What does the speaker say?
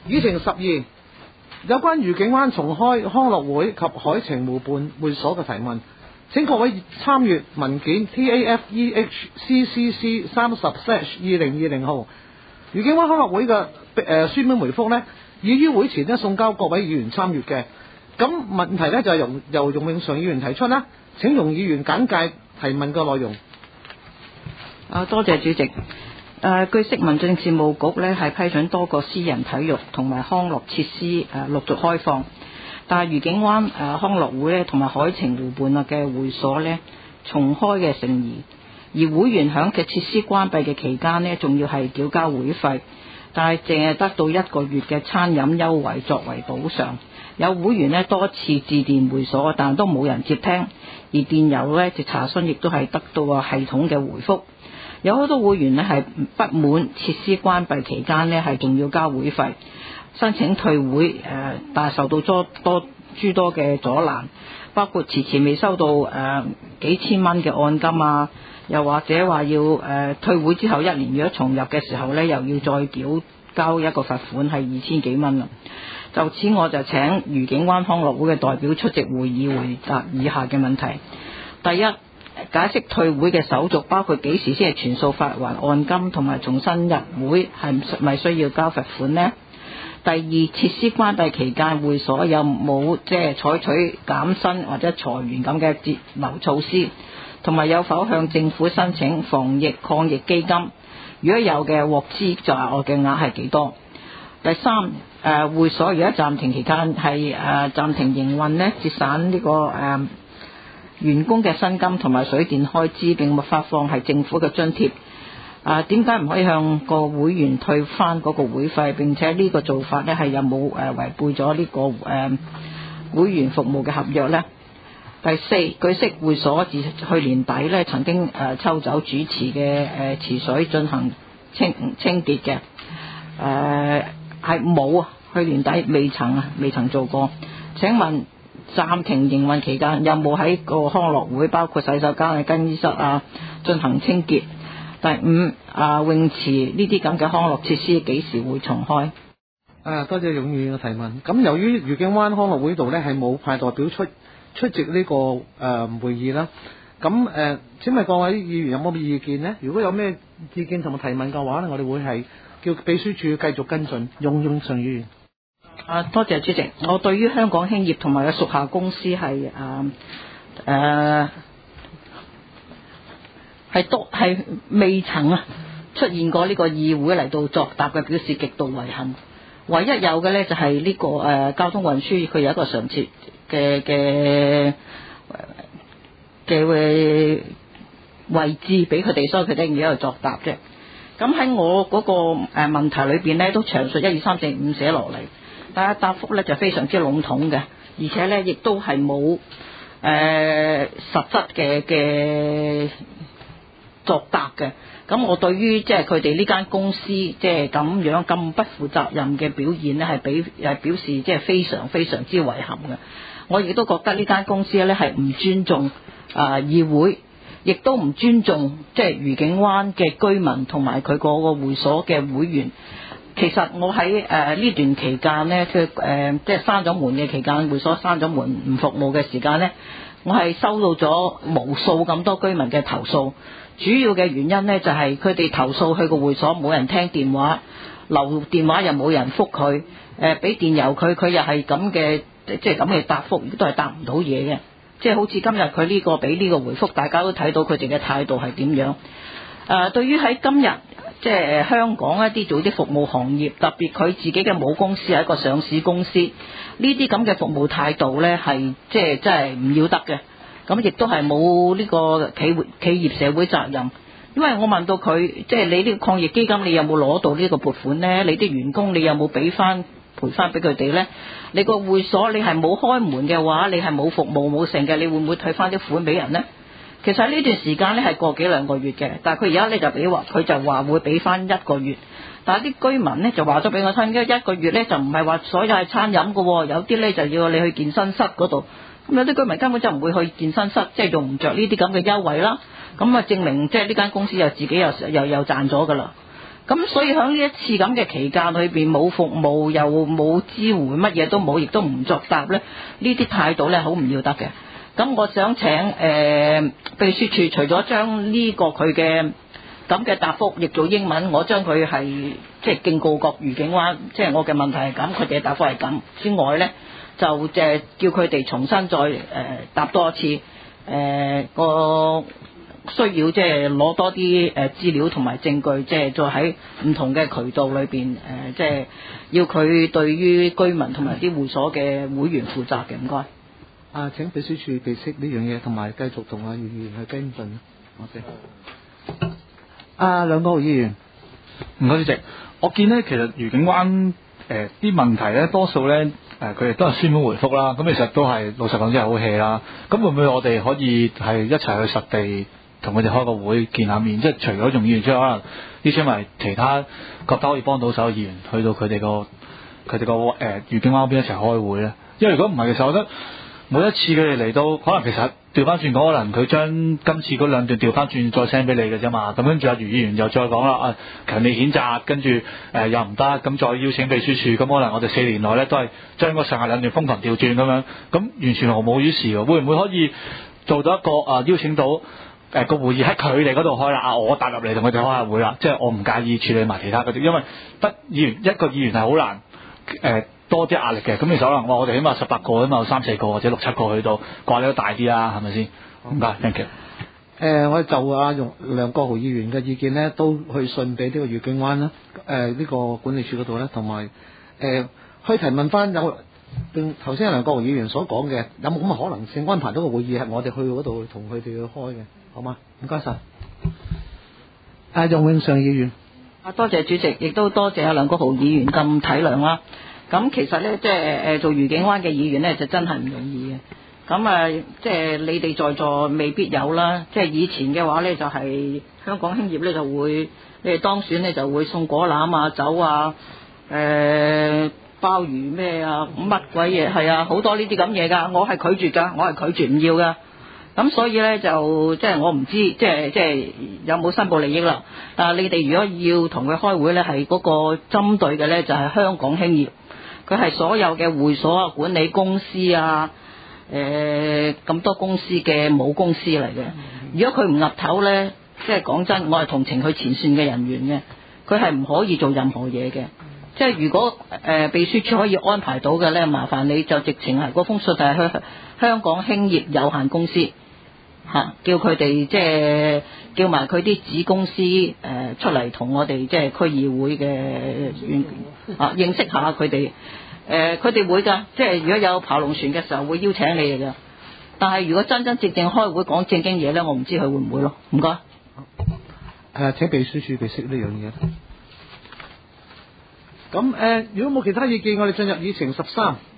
議程12有關愉景灣重開康樂會及海澄湖畔會所嘅提問，請各位參閱文件 TAFEHCCC30/2020 號。愉景灣康樂會嘅書面回覆呢，已於會前呢送交各位議員參閱嘅。咁問題呢，就係由容永常議員提出啦，請容議員簡介提問嘅內容。 多謝主席。據悉，民政事務局呢係批准多個私人體育同埋康樂設施陸續開放，但係愉景灣康樂會呢同埋海澄湖畔嘅會所呢重開嘅成疑，而會員響嘅設施關閉嘅期間呢，仲要係繳交會費，但係淨係得到1個月嘅餐飲優惠作為補償。有會員呢多次致電會所，但都冇人接聽，而電郵呢就查詢亦都係得到系統嘅回覆。有好多會員呢係不滿設施關閉期間呢係仲要交會費，申請退會但係受到諸多嘅阻攔，包括遲遲未收到幾千蚊嘅按金啊，又或者話要退會之後1年如果重入嘅時候呢，又要再交一個罰款係2000幾蚊啦。就此我就請愉景灣康樂會嘅代表出席會議，回答以下嘅問題。第一，解釋退會嘅手續，包括幾時先係全數發還按金，同埋重新入會係咪需要交罰款呢？第二，設施關閉期間會所有冇採取減薪或者裁員咁嘅節流措施，同埋有否向政府申請防疫抗疫基金？如果有嘅，獲資助額嘅額係幾多？第三，會所而家暫停期間係暫停營運呢，節省呢個員工嘅薪金同埋水電開支，並冇發放係政府嘅津貼。點解唔可以向個會員退翻嗰個會費？並且呢個做法呢係有冇違背咗呢個會員服務嘅合約呢？第四，據悉會所自去年底呢曾經抽走主持嘅池水進行清潔嘅，係冇啊，去年底未曾做過。請問暫停營運期間有冇喺個康樂會包括洗手間、更衣室進行清潔？第五，泳池呢啲咁嘅康樂設施幾時會重開？ 多謝容議員嘅提問。咁由於愉景灣康樂會度呢係冇派代表出席呢個會議啦，咁請問各位議員有冇意見呢？如果有咩意見同埋提問嘅話呢，我哋會係叫秘書處繼續跟進。容常議員。 多謝主席。我對於香港興業同埋嘅屬下公司係未曾出現過呢個議會嚟到作答嘅，表示極度遺憾。唯一有嘅呢就係呢個交通運輸佢有一個常設嘅位置俾佢哋，所以佢哋而家喺度作答啫。咁喺我嗰個問題裏邊呢，都詳述1、2、3、4、5寫落嚟，但係答覆呢就非常之籠統嘅，而且呢亦都係冇實質嘅作答嘅。咁我對於佢哋呢間公司咁樣咁不負責任嘅表現呢，係表示非常非常之遺憾嘅。我亦都覺得呢間公司呢係唔尊重議會，亦都唔尊重愉景灣嘅居民同埋佢嗰個會所嘅會員。其實我喺呢段期間呢，閂咗門嘅期間，會所閂咗門唔服務嘅時間呢，我係收到咗無數咁多居民嘅投訴。主要嘅原因呢，就係佢哋投訴去個會所冇人聽電話，留電話又冇人覆佢，俾電郵佢又係咁嘅，咁嘅答覆都係答唔到嘢嘅。好似今日佢呢個俾呢個回覆，大家都睇到佢哋嘅態度係點樣。對於喺今日香港一啲做啲服務行業，特別佢自己嘅母公司係一個上市公司，呢啲咁嘅服務態度呢係真係唔要得嘅。咁亦都係冇呢個企業社會責任。因為我問到佢，你呢個抗疫基金你有冇攞到呢個撥款呢？你啲員工你有冇賠翻俾佢哋呢？你個會所你係冇開門嘅話，你係冇服務冇成嘅，你會唔會退翻啲款俾人呢？其實呢段時間呢係過幾兩個月嘅，但係佢而家呢佢就話會俾翻1個月，但係啲居民呢就話咗俾我聽，1個月呢就唔係話所有係餐飲嘅喎，有啲呢就要你去健身室嗰度。咁有啲居民根本就唔會去健身室，用唔着呢啲咁嘅優惠啦。咁證明呢間公司又自己又賺咗㗎啦。 咁所以喺呢一次咁嘅期間裏邊冇服務又冇支援，乜嘢都冇，亦都唔作答咧，呢啲態度咧好唔要得嘅。咁我想請秘書處除咗將呢個佢嘅咁嘅答覆譯做英文，我將佢係即係警告各愉景灣，即係我嘅問題係咁，佢哋嘅答覆係咁之外咧，就叫佢哋重新再答多一次個。需要即係攞多啲資料同埋證據，即係再喺唔同嘅渠道裏邊即係要佢對於居民同埋啲會所嘅會員負責嘅。唔該。 請秘書處備悉呢樣嘢，同埋繼續同余議員去跟進。我哋梁國豪議員， 唔該主席，我見呢其實愉景灣啲問題咧，多數咧佢哋都係書面回覆啦。咁其實都係老實講真係好 hea 啦。咁會唔會我哋可以係一齊去實地？同佢哋開個會見下面，即係除咗容議員之外，可能邀請埋其他覺得可以幫到手嘅議員去到佢哋個愉景灣嗰邊一齊開會咧。因為如果唔係，其實我覺得每一次佢哋嚟到，可能其實調翻轉講，可能佢將今次嗰兩段調翻轉再 send 俾你嘅啫嘛。咁跟住阿余議員又再講啦，強烈譴責，跟住又唔得，咁再邀請秘書處，咁可能我哋4年內咧都係將嗰上下兩段瘋狂調轉咁樣，咁完全毫無於事喎。會唔會可以做到一個邀請到？個會議喺佢哋嗰度開啦，我踏入嚟同佢哋開下會啦，即係我唔介意處理埋其他嗰啲，因為得議員一個議員係好難多啲壓力嘅。咁其實可能我哋起碼18個，起碼有3、4個或者6、7個去到掛你都大啲啦，係咪先？唔該 ，thank you。 我哋就梁國豪議員嘅意見咧，都去信俾呢個愉景灣啦，呢個管理處嗰度咧，同埋去提問翻有頭先梁國豪議員所講嘅，有冇咁嘅可能性安排到個會議係我哋去嗰度同佢哋去開嘅？好嗎？唔該晒。容永尚議員， 多謝主席，亦都多謝梁國豪議員咁體諒啦。咁其實咧，即係做愉景灣嘅議員咧，就真係唔容易嘅。咁即係你哋在座未必有啦。即係以前嘅話咧，就係香港興業咧就會，你哋當選咧就會送果籃啊、酒啊、鮑魚咩啊、乜鬼嘢係啊，好多呢啲咁嘢㗎。我係拒絕㗎，我係拒絕唔要㗎。咁所以咧就即係我唔知即係有冇申報利益啦。但係你哋如果要同佢開會咧，係嗰個針對嘅咧就係香港興業，佢係所有嘅會所啊、管理公司啊、咁多公司嘅母公司嚟嘅。如果佢唔岌頭咧，即係講真，我係同情佢前線嘅人員嘅，佢係唔可以做任何嘢嘅。即係如果秘書處可以安排到嘅咧，麻煩你就直情係嗰封信就係香港興業有限公司。叫佢哋即係叫埋佢啲子公司出嚟同我哋即係區議會嘅認識下佢哋，佢哋會㗎，即係如果有爬龍船嘅時候會邀請你哋㗎。但係如果真真正正開會講正經嘢咧，我唔知佢會唔會咯。唔該。 請秘書處備悉呢樣嘢。咁如果冇其他意見，我哋進入議程13。